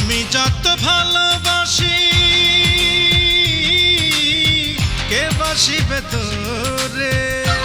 আমি যত ভালোবাসি কে বাসিবে তোরে,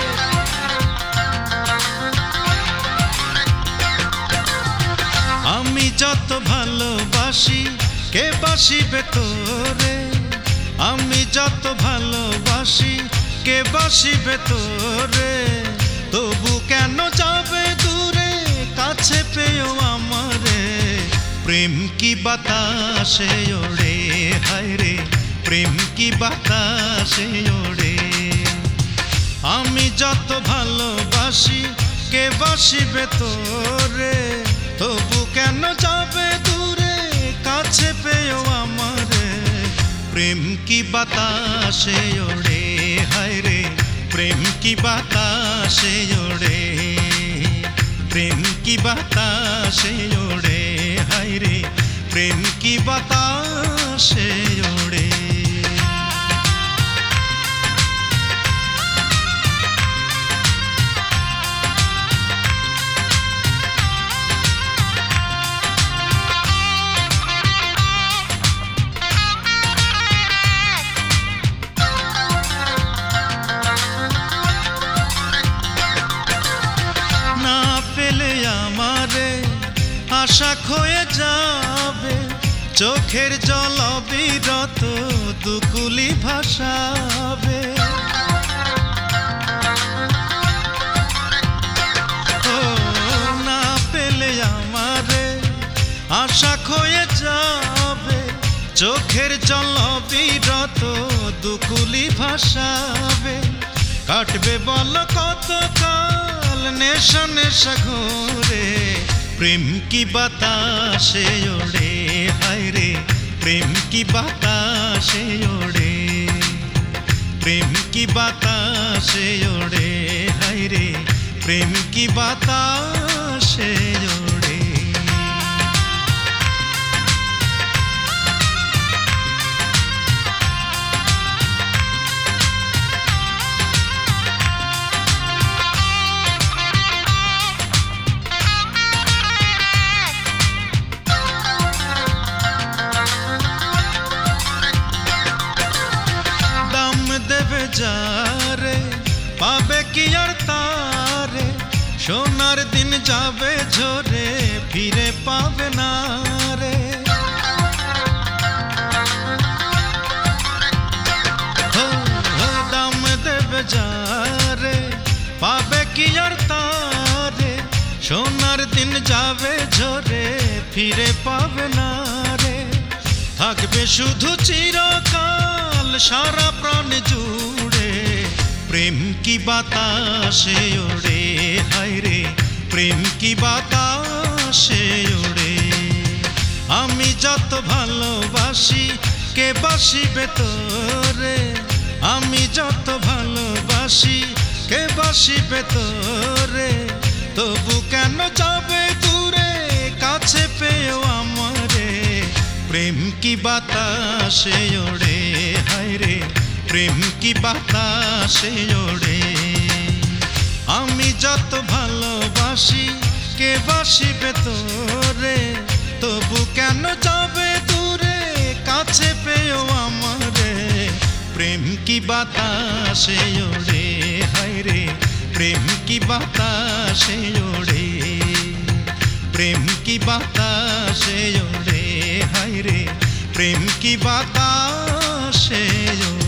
আমি যত ভালোবাসি কে বাসিবে তোরে, আমি যত ভালোবাসি কে বাসিবে তোরে। তবু কেন যাবে দূরে, কাছে পেও আমারে। প্রেম কি বাতাসে ওড়ে, হায় রে প্রেম কি বাতাসে ওড়ে। আমি যত ভালোবাসি কে বাসিবে তোরে, তবু কেন যাবে দূরে, কাছে পেও আমারে। প্রেম কি বাতাসে ওড়ে, হায় রে প্রেম কি বাতাসে ওড়ে, প্রেম কি বাতাসে ওড়ে, হায় রে প্রেম কি বাতাসে ওড়ে। আশা ক্ষয়ে যাবে, চোখের জল অবিরত দুকুলি ভাসাবে। ও না পেলে আমারে আশা ক্ষয়ে যাবে, চোখের জল অবিরত দুকুলি ভাসাবে। কাটবে বল কত কাল নেশা নেশা ঘোরে, প্রেম কি বাতাসে ওড়ে, হায় রে প্রেম কি বাতাসে ওড়ে, প্রেম কি বাতাসে ওড়ে, হায় রে প্রেম কি বাতাসে ওড়ে। যারে পাবে কি আর তারে, সোনার দিন যাবে ঝরে ফিরে পাবে না রে। দাম দেবে যারে পাবে কি আর তারে, সোনার দিন যাবে ঝরে ফিরে পাবে না রে। থাকবে শুধু চিরকাল সারা প্রাণ জুড়ে, প্রেম কি বাতাসে ওড়ে, হায় রে প্রেম কি বাতাসে ওড়ে। আমি যত ভালোবাসি কে বাসিবে তোরে, আমি যত ভালোবাসি কে বাসিবে তোরে। তবু কেন যাবে দূরে, কাছে পেও আমারে। প্রেম কি বাতাসে ওড়ে, হায় রে প্রেম কি বাতাসে ওড়ে। আমি যত ভালোবাসি কে বাসিবে তোরে, তবু কেন যাবে দূরে, কাছে পেও আমারে। প্রেম কি বাতাসে ওড়ে, হায় রে প্রেম কি বাতাসে ওড়ে, প্রেম কি বাতাসে ওড়ে, হায় রে প্রেম কি বাতাসে ওড়ে।